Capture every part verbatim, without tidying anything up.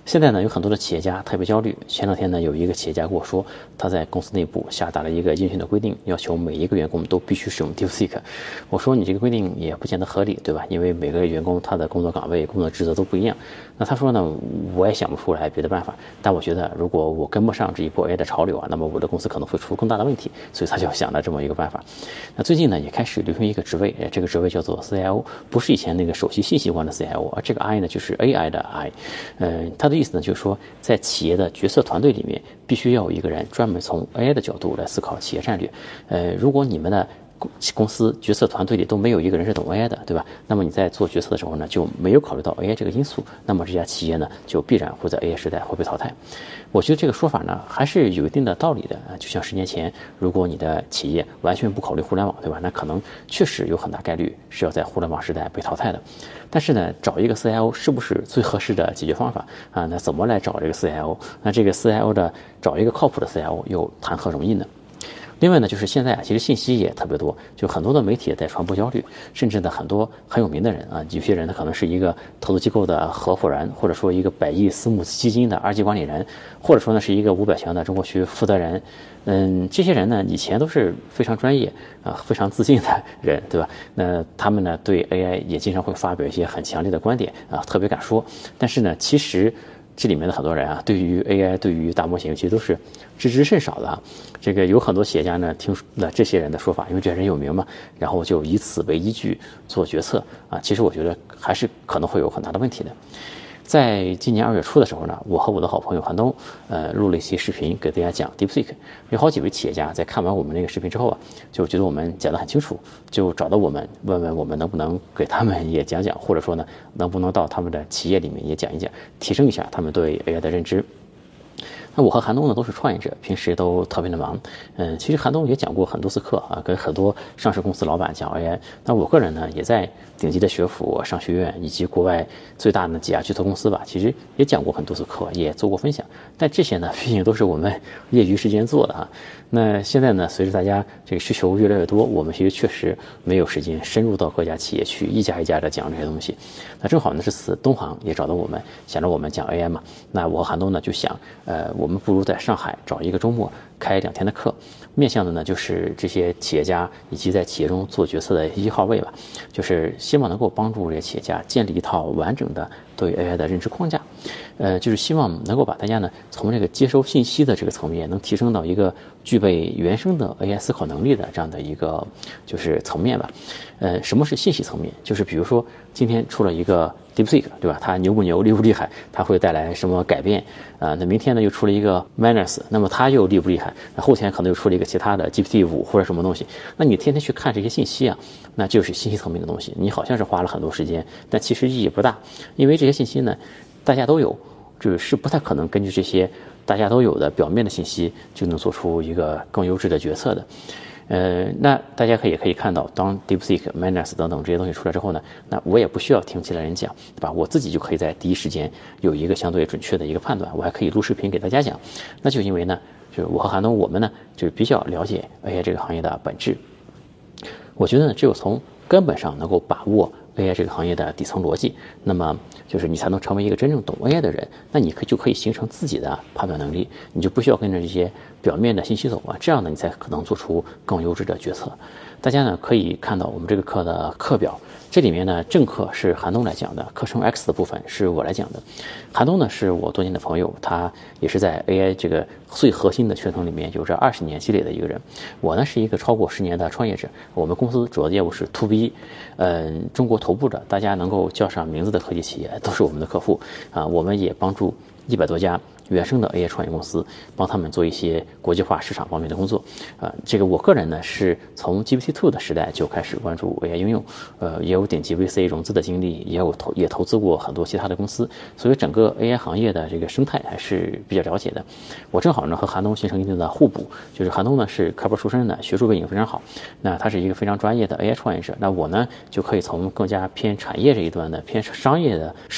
现在呢，有很多的企业家特别焦虑。前两天呢，有一个企业家跟我说，他在公司内部下达了一个硬性的规定，要求每一个员工都必须使用 DeepSeek。我说你这个规定也不见得合理，对吧？因为每个员工他的工作岗位、工作职责都不一样。那他说呢，我也想不出来别的办法。但我觉得，如果我跟不上这一波 A I 的潮流啊，那么我的公司可能会出更大的问题。所以他就想了这么一个办法。那最近呢，也开始流行一个职位，这个职位叫做 C I O， 不是以前那个首席信息官的 C I O， 而这个 I 呢，就是 A I 的 I。嗯，他的意思呢，就是说，在企业的决策团队里面，必须要有一个人专门从 A I 的角度来思考企业战略。呃，如果你们的公司决策团队里都没有一个人是懂 A I 的，对吧？那么你在做决策的时候呢，就没有考虑到 A I 这个因素，那么这家企业呢，就必然会在 A I 时代会被淘汰。我觉得这个说法呢，还是有一定的道理的。就像十年前，如果你的企业完全不考虑互联网，对吧？那可能确实有很大概率是要在互联网时代被淘汰的。但是呢，找一个 C I O 是不是最合适的解决方法啊？那怎么来找这个 C I O？ 那这个 C I O 的找一个靠谱的 C I O 又谈何容易呢？另外呢，就是现在啊，其实信息也特别多，就很多的媒体也在传播焦虑，甚至呢，很多很有名的人啊，有些人他可能是一个投资机构的合伙人，或者说一个百亿私募基金的二级管理人，或者说呢是一个五百强的中国区负责人。嗯，这些人呢以前都是非常专业啊、非常自信的人，对吧？那他们呢对 A I 也经常会发表一些很强烈的观点啊，特别敢说。但是呢，其实这里面的很多人啊，对于 A I、对于大模型，其实都是知之甚少的啊。这个有很多企业家呢，听了这些人的说法，因为这些人有名嘛，然后就以此为依据做决策啊。其实我觉得还是可能会有很大的问题的。在今年二月初的时候呢，我和我的好朋友韩东，呃，录了一期视频给大家讲 DeepSeek。有好几位企业家在看完我们那个视频之后啊，就觉得我们讲得很清楚，就找到我们问问我们能不能给他们也讲讲，或者说呢，能不能到他们的企业里面也讲一讲，提升一下他们对 A I 的认知。那我和韩东呢都是创业者，平时都特别的忙。嗯，其实韩东也讲过很多次课啊，跟很多上市公司老板讲 A I。那我个人呢，也在顶级的学府、商学院以及国外最大的几家巨头公司吧，其实也讲过很多次课，也做过分享。但这些呢，毕竟都是我们业余时间做的啊。那现在呢，随着大家这个需求越来越多，我们其实确实没有时间深入到各家企业去一家一家的讲这些东西。那正好呢，这次东航也找到我们，想着我们讲 A I 嘛。那我和韩东呢就想，呃，我们不如在上海找一个周末开两天的课，面向的呢就是这些企业家以及在企业中做决策的一号位吧，就是希望能够帮助这些企业家建立一套完整的对 A I 的认知框架。呃，就是希望能够把大家呢从这个接收信息的这个层面，能提升到一个具备原生的 A I 思考能力的这样的一个就是层面吧。呃，什么是信息层面？就是比如说今天出了一个 DeepSeek， 对吧？它牛不牛，厉不厉害？它会带来什么改变？啊、呃，那明天呢又出了一个 Manus， 那么它又厉不厉害？那后天可能又出了一个其他的 G P T 五或者什么东西。那你天天去看这些信息啊，那就是信息层面的东西。你好像是花了很多时间，但其实意义不大，因为这些信息呢，大家都有，就是不太可能根据这些大家都有的表面的信息就能做出一个更优质的决策的。呃，那大家可以也可以看到，当 DeepSeek、Manus 等等这些东西出来之后呢，那我也不需要听其他人讲，对吧？我自己就可以在第一时间有一个相对准确的一个判断，我还可以录视频给大家讲。那就因为呢，就是我和韩东我们呢，就比较了解 A I 这个行业的本质。我觉得呢，只有从根本上能够把握 A I 这个行业的底层逻辑，那么就是你才能成为一个真正懂 A I 的人。那你可以就可以形成自己的判断能力，你就不需要跟着这些表面的信息走啊，这样呢，你才可能做出更优质的决策。大家呢可以看到我们这个课的课表，这里面呢正课是韩东来讲的，课程 X 的部分是我来讲的。韩东呢是我多年的朋友，他也是在 A I 这个最核心的圈层里面有着二十年积累的一个人。我呢是一个超过十年的创业者，我们公司主要的业务是 to B， 嗯，中国头部的大家能够叫上名字的科技企业都是我们的客户啊。我们也帮助一百多家原生的 A I 创业公司，帮他们做一些国际化市场方面的工作。啊、呃，这个我个人呢是从 G P T 二 的时代就开始关注 A I 应用，呃，也有顶级 V C 融资的经历，也有投也投资过很多其他的公司，所以整个 A I 行业的这个生态还是比较了解的。我正好呢和韩东形成一定的互补，就是韩东呢是科班出身的，学术背景非常好，那他是一个非常专业的 A I 创业者，那我呢就可以从更加偏产业这一端的偏商业的视角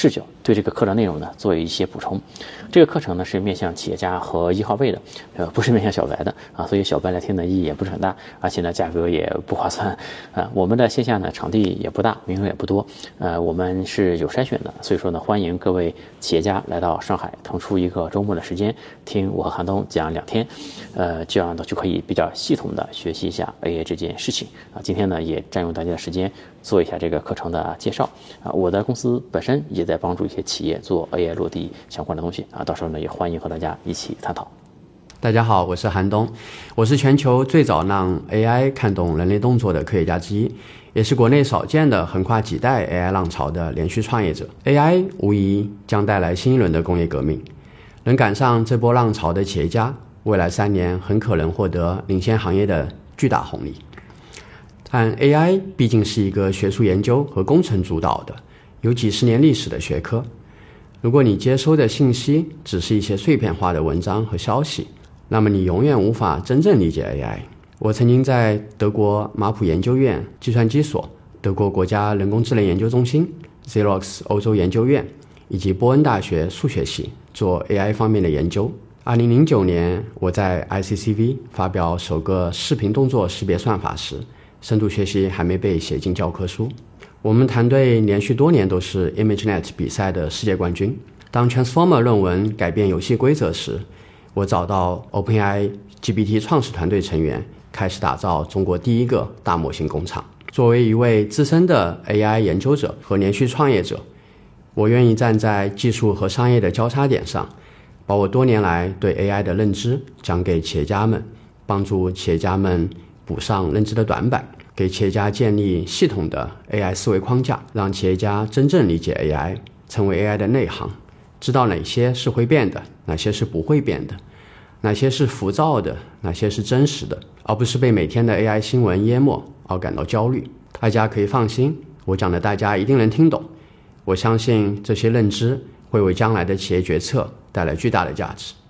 对这个课程内容呢做一些补充。这个课程呢是面向企业家和一号位的，呃，不是面向小白的啊，所以小白来听的意义也不是很大，而且呢价格也不划算啊。我们的线下呢场地也不大，名额也不多，呃，我们是有筛选的，所以说呢欢迎各位企业家来到上海腾出一个周末的时间，听我和韩东讲两天，呃，这样呢就可以比较系统的学习一下 A I 这件事情啊。今天呢也占用大家的时间做一下这个课程的介绍啊。我的公司本身也在帮助一些企业做 A I 落地相关的东西啊，到时候呢也欢迎和大家一起探讨。 大家好，我是韩东，我是全球最早让 A I 看懂人类动作的科学家之一，也是国内少见的横跨几代 A I 浪潮的连续创业者。A I 无疑将带来新一轮的工业革命，能赶上这波浪潮的企业家，未来三年很可能获得领先行业的巨大红利。但 A I 毕竟是一个学术研究和工程主导的有几十年历史的学科，如果你接收的信息只是一些碎片化的文章和消息，那么你永远无法真正理解 A I。 我曾经在德国马普研究院计算机所、德国国家人工智能研究中心、Xerox 欧洲研究院以及波恩大学数学系做 A I 方面的研究。二零零九年我在 I C C V 发表首个视频动作识别算法时，深度学习还没被写进教科书。我们团队连续多年都是 ImageNet 比赛的世界冠军。当 Transformer 论文改变游戏规则时，我找到 OpenAI G P T 创始团队成员，开始打造中国第一个大模型工厂。作为一位资深的 A I 研究者和连续创业者，我愿意站在技术和商业的交叉点上，把我多年来对 A I 的认知讲给企业家们，帮助企业家们补上认知的短板，给企业家建立系统的 A I 思维框架，让企业家真正理解 A I， 成为 A I 的内行，知道哪些是会变的，哪些是不会变的，哪些是浮躁的，哪些是真实的，而不是被每天的 A I 新闻淹没而感到焦虑。大家可以放心，我讲的大家一定能听懂。我相信这些认知会为将来的企业决策带来巨大的价值。